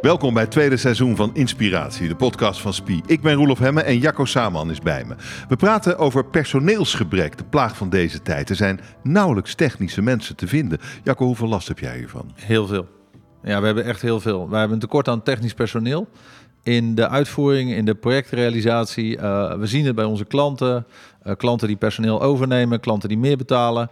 Welkom bij het tweede seizoen van Inspiratie, de podcast van SPIE. Ik ben Roelof Hemme en Jacco Saman is bij me. We praten over personeelsgebrek, de plaag van deze tijd. Er zijn nauwelijks technische mensen te vinden. Jacco, hoeveel last heb jij hiervan? Heel veel. Ja, we hebben echt heel veel. We hebben een tekort aan technisch personeel. In de uitvoering, in de projectrealisatie. We zien het bij onze klanten. Klanten die personeel overnemen, klanten die meer betalen.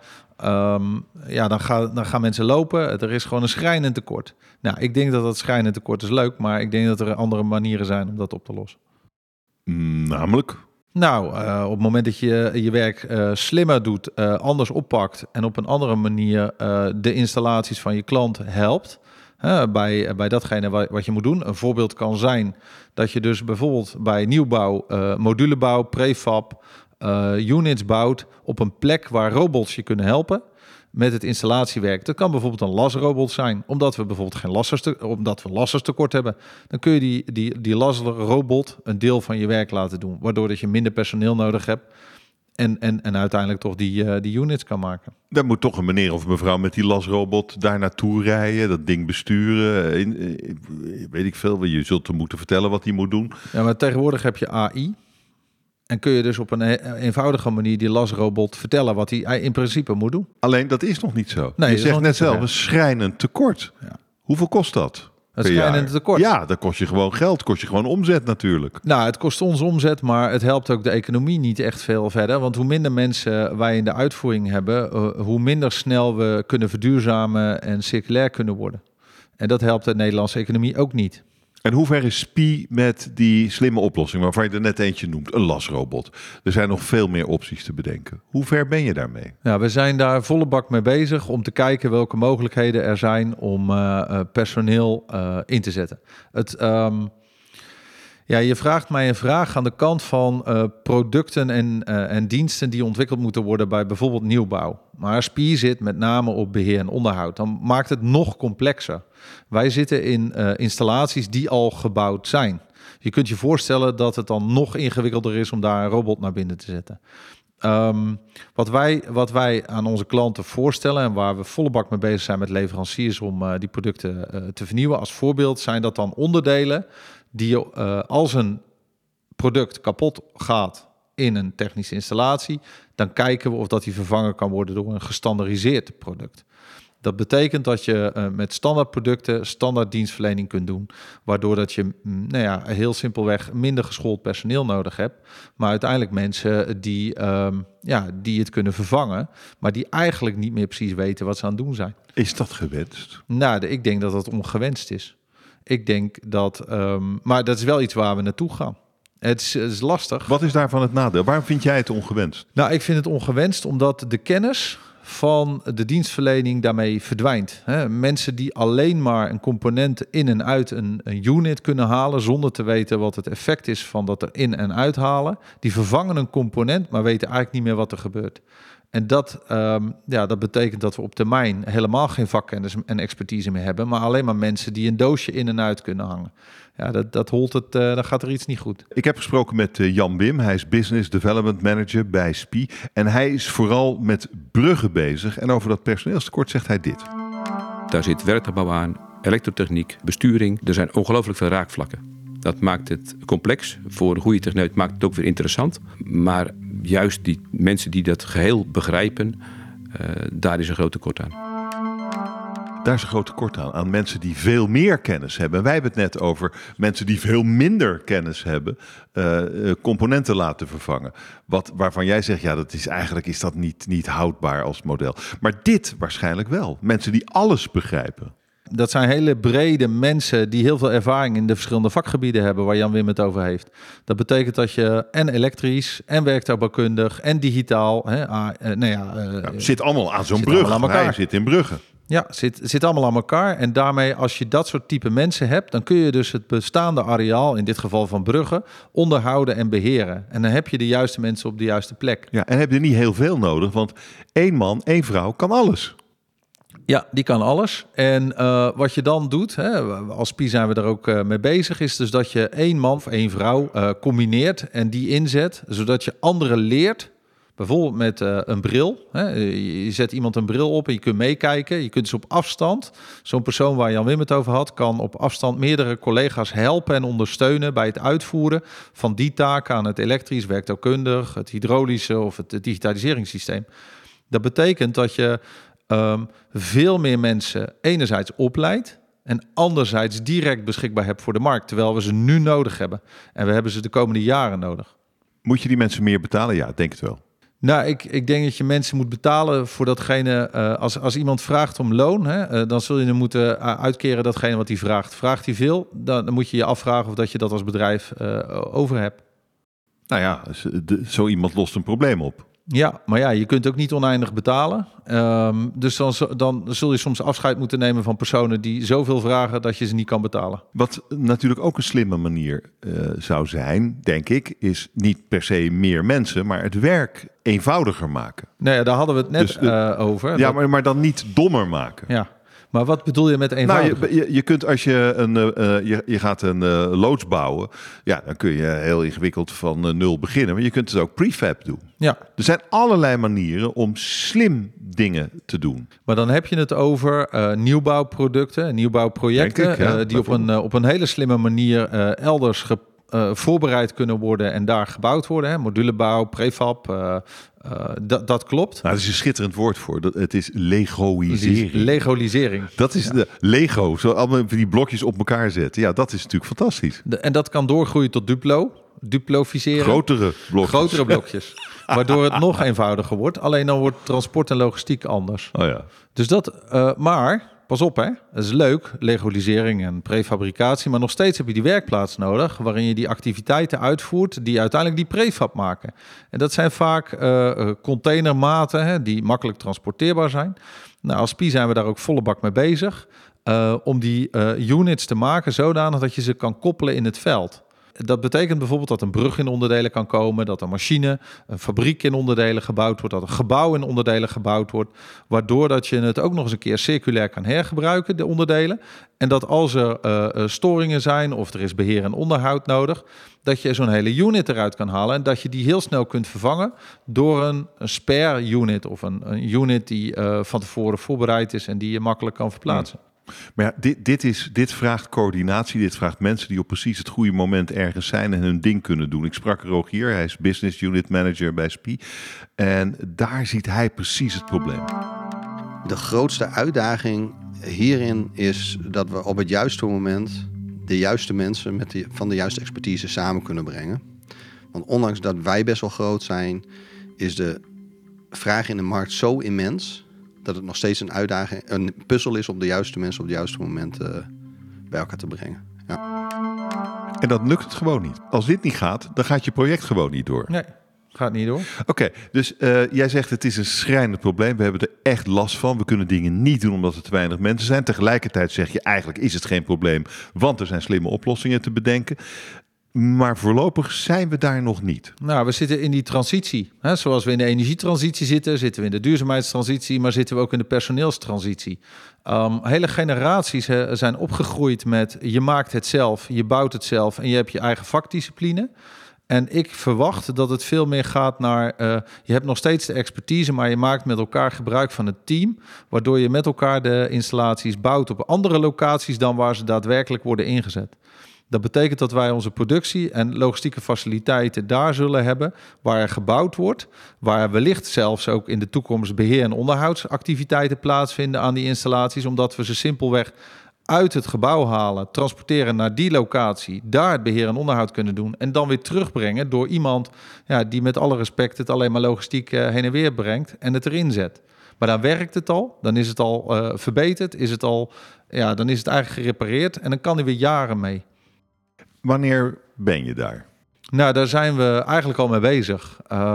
Dan gaan mensen lopen. Er is gewoon een schrijnend tekort. Nou, ik denk dat schrijnend tekort is leuk, maar ik denk dat er andere manieren zijn om dat op te lossen. Namelijk? Nou, op het moment dat je je werk slimmer doet, anders oppakt en op een andere manier de installaties van je klant helpt, bij datgene wat je moet doen. Een voorbeeld kan zijn dat je dus bijvoorbeeld bij nieuwbouw, modulebouw, prefab, units bouwt op een plek waar robots je kunnen helpen met het installatiewerk. Dat kan bijvoorbeeld een lasrobot zijn, omdat we bijvoorbeeld omdat we lasserstekort hebben. Dan kun je die lasrobot een deel van je werk laten doen, waardoor dat je minder personeel nodig hebt en uiteindelijk toch die units kan maken. Dan moet toch een meneer of mevrouw met die lasrobot daar naartoe rijden, dat ding besturen. Weet ik veel, je zult hem moeten vertellen wat hij moet doen. Ja, maar tegenwoordig heb je AI. En kun je dus op een eenvoudige manier die lasrobot vertellen wat hij in principe moet doen. Alleen dat is nog niet zo. Nee, je zegt net zelf, een schrijnend tekort. Ja. Hoeveel kost dat? Het schrijnend tekort? Ja, dat kost je gewoon geld, kost je gewoon omzet natuurlijk. Nou, het kost ons omzet, maar het helpt ook de economie niet echt veel verder. Want hoe minder mensen wij in de uitvoering hebben, hoe minder snel we kunnen verduurzamen en circulair kunnen worden. En dat helpt de Nederlandse economie ook niet. En hoe ver is SPIE met die slimme oplossing waarvan je er net eentje noemt, een lasrobot? Er zijn nog veel meer opties te bedenken. Hoe ver ben je daarmee? Ja, we zijn daar volle bak mee bezig om te kijken welke mogelijkheden er zijn om personeel in te zetten. Je vraagt mij een vraag aan de kant van producten en diensten die ontwikkeld moeten worden bij bijvoorbeeld nieuwbouw. Maar SPIE zit met name op beheer en onderhoud. Dan maakt het nog complexer. Wij zitten in installaties die al gebouwd zijn. Je kunt je voorstellen dat het dan nog ingewikkelder is om daar een robot naar binnen te zetten. Wat wij aan onze klanten voorstellen en waar we volle bak mee bezig zijn met leveranciers om die producten te vernieuwen. Als voorbeeld zijn dat dan onderdelen die als een product kapot gaat in een technische installatie, dan kijken we of dat die vervangen kan worden door een gestandaardiseerd product. Dat betekent dat je met standaard producten standaard dienstverlening kunt doen, waardoor dat je heel simpelweg minder geschoold personeel nodig hebt, maar uiteindelijk mensen die het kunnen vervangen, maar die eigenlijk niet meer precies weten wat ze aan het doen zijn. Is dat gewenst? Nou, ik denk dat dat ongewenst is. Ik denk dat, maar dat is wel iets waar we naartoe gaan. Het is lastig. Wat is daarvan het nadeel? Waarom vind jij het ongewenst? Nou, ik vind het ongewenst omdat de kennis van de dienstverlening daarmee verdwijnt. Mensen die alleen maar een component in en uit een unit kunnen halen zonder te weten wat het effect is van dat er in en uithalen, die vervangen een component, maar weten eigenlijk niet meer wat er gebeurt. En dat betekent dat we op termijn helemaal geen vakkennis en expertise meer hebben, maar alleen maar mensen die een doosje in en uit kunnen hangen. Ja, dan gaat er iets niet goed. Ik heb gesproken met Jan Wim. Hij is Business Development Manager bij SPIE. En hij is vooral met bruggen bezig. En over dat personeelstekort zegt hij dit. Daar zit werktuigbouw aan, elektrotechniek, besturing. Er zijn ongelooflijk veel raakvlakken. Dat maakt het complex. Voor een goede techneut maakt het ook weer interessant. Maar juist die mensen die dat geheel begrijpen, daar is een groot tekort aan. Daar is een groot tekort aan mensen die veel meer kennis hebben. En wij hebben het net over mensen die veel minder kennis hebben, componenten laten vervangen. Waarvan jij zegt, ja, eigenlijk is dat niet houdbaar als model. Maar dit waarschijnlijk wel. Mensen die alles begrijpen. Dat zijn hele brede mensen die heel veel ervaring in de verschillende vakgebieden hebben waar Jan Wim het over heeft. Dat betekent dat je en elektrisch en werktuigbouwkundig en digitaal. Zit allemaal aan zo'n brug. Hij zit in Brugge. Ja, zit allemaal aan elkaar. En daarmee, als je dat soort type mensen hebt, dan kun je dus het bestaande areaal, in dit geval van Brugge, onderhouden en beheren. En dan heb je de juiste mensen op de juiste plek. Ja, en heb je niet heel veel nodig, want 1 man, 1 vrouw kan alles. Ja, die kan alles. En wat je dan doet, als SPIE zijn we er ook mee bezig, is dus dat je 1 man of 1 vrouw combineert en die inzet, zodat je anderen leert Bijvoorbeeld met een bril. Hè. Je zet iemand een bril op en je kunt meekijken. Je kunt dus op afstand, zo'n persoon waar Jan Wim het over had, kan op afstand meerdere collega's helpen en ondersteunen bij het uitvoeren van die taken aan het elektrisch, werktuigkundig, het hydraulische of het digitaliseringssysteem. Dat betekent dat je veel meer mensen enerzijds opleidt en anderzijds direct beschikbaar hebt voor de markt, terwijl we ze nu nodig hebben. En we hebben ze de komende jaren nodig. Moet je die mensen meer betalen? Ja, denk het wel. Nou, ik denk dat je mensen moet betalen voor datgene. Als iemand vraagt om loon, dan zul je hem moeten uitkeren datgene wat hij vraagt. Vraagt hij veel, dan moet je je afvragen of dat je dat als bedrijf over hebt. Nou ja, zo iemand lost een probleem op. Ja, maar ja, je kunt ook niet oneindig betalen. Dus dan zul je soms afscheid moeten nemen van personen die zoveel vragen dat je ze niet kan betalen. Wat natuurlijk ook een slimme manier zou zijn, denk ik, is niet per se meer mensen, maar het werk eenvoudiger maken. Nou ja, daar hadden we het net over. Ja, maar dan niet dommer maken. Ja. Maar wat bedoel je met eenvoudig? Nou, je kunt als je je gaat een loods bouwen, ja, dan kun je heel ingewikkeld van nul beginnen. Maar je kunt het ook prefab doen. Ja. Er zijn allerlei manieren om slim dingen te doen. Maar dan heb je het over nieuwbouwproducten, nieuwbouwprojecten, Denk ik, die op een hele slimme manier elders voorbereid kunnen worden en daar gebouwd worden. Hè? Modulebouw, prefab, dat klopt. Nou, dat is een schitterend woord voor. Het is legoïsering. Legalisering. Dat is de Lego. Zo allemaal die blokjes op elkaar zetten. Ja, dat is natuurlijk fantastisch. En dat kan doorgroeien tot duplofiseren. Grotere blokjes. Waardoor het nog eenvoudiger wordt. Alleen dan wordt transport en logistiek anders. Oh ja. Dus maar pas op, hè. Dat is leuk, legalisering en prefabricatie, maar nog steeds heb je die werkplaats nodig waarin je die activiteiten uitvoert die uiteindelijk die prefab maken. En dat zijn vaak containermaten, hè, die makkelijk transporteerbaar zijn. Nou, als SPIE zijn we daar ook volle bak mee bezig om die units te maken zodanig dat je ze kan koppelen in het veld. Dat betekent bijvoorbeeld dat een brug in onderdelen kan komen, dat een machine, een fabriek in onderdelen gebouwd wordt, dat een gebouw in onderdelen gebouwd wordt, waardoor dat je het ook nog eens een keer circulair kan hergebruiken, de onderdelen. En dat als er storingen zijn of er is beheer en onderhoud nodig, dat je zo'n hele unit eruit kan halen en dat je die heel snel kunt vervangen door een spare unit of een unit die van tevoren voorbereid is en die je makkelijk kan verplaatsen. Maar ja, dit vraagt coördinatie. Dit vraagt mensen die op precies het goede moment ergens zijn en hun ding kunnen doen. Ik sprak Rogier, hij is Business Unit Manager bij SPIE. En daar ziet hij precies het probleem. De grootste uitdaging hierin is dat we op het juiste moment de juiste mensen van de juiste expertise samen kunnen brengen. Want ondanks dat wij best wel groot zijn, is de vraag in de markt zo immens dat het nog steeds een uitdaging, een puzzel is om de juiste mensen op het juiste moment bij elkaar te brengen. Ja. En dat lukt het gewoon niet. Als dit niet gaat, dan gaat je project gewoon niet door. Nee, gaat niet door. Oké, dus jij zegt het is een schrijnend probleem. We hebben er echt last van. We kunnen dingen niet doen omdat er te weinig mensen zijn. Tegelijkertijd zeg je eigenlijk is het geen probleem, want er zijn slimme oplossingen te bedenken. Maar voorlopig zijn we daar nog niet. Nou, we zitten in die transitie. Hè? Zoals we in de energietransitie zitten we in de duurzaamheidstransitie, maar zitten we ook in de personeelstransitie. Hele generaties zijn opgegroeid met je maakt het zelf, je bouwt het zelf en je hebt je eigen vakdiscipline. En ik verwacht dat het veel meer gaat naar, je hebt nog steeds de expertise, maar je maakt met elkaar gebruik van het team, waardoor je met elkaar de installaties bouwt op andere locaties dan waar ze daadwerkelijk worden ingezet. Dat betekent dat wij onze productie en logistieke faciliteiten daar zullen hebben waar er gebouwd wordt, waar wellicht zelfs ook in de toekomst beheer- en onderhoudsactiviteiten plaatsvinden aan die installaties, omdat we ze simpelweg uit het gebouw halen, transporteren naar die locatie, daar het beheer en onderhoud kunnen doen en dan weer terugbrengen door iemand die met alle respect het alleen maar logistiek heen en weer brengt en het erin zet. Maar dan werkt het al, dan is het al verbeterd, dan is het eigenlijk gerepareerd en dan kan er weer jaren mee. Wanneer ben je daar? Nou, daar zijn we eigenlijk al mee bezig.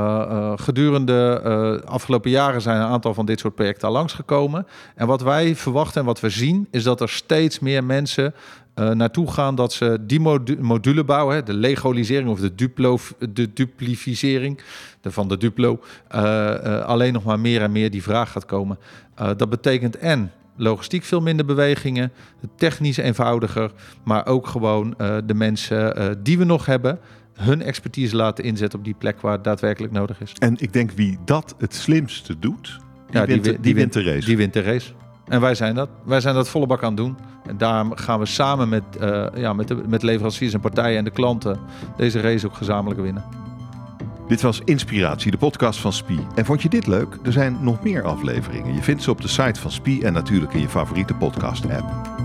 Gedurende afgelopen jaren zijn een aantal van dit soort projecten al langsgekomen. En wat wij verwachten en wat we zien, is dat er steeds meer mensen naartoe gaan dat ze die module bouwen, de legalisering of de duplificering van de Duplo, alleen nog maar meer en meer die vraag gaat komen. Dat betekent logistiek veel minder bewegingen, technisch eenvoudiger, maar ook gewoon de mensen die we nog hebben hun expertise laten inzetten op die plek waar het daadwerkelijk nodig is. En ik denk wie dat het slimste doet, die wint de race. Die wint de race. En wij zijn dat. Wij zijn dat volle bak aan het doen. En daar gaan we samen met leveranciers en partijen en de klanten deze race ook gezamenlijk winnen. Dit was Inspiratie, de podcast van SPIE. En vond je dit leuk? Er zijn nog meer afleveringen. Je vindt ze op de site van SPIE en natuurlijk in je favoriete podcast-app.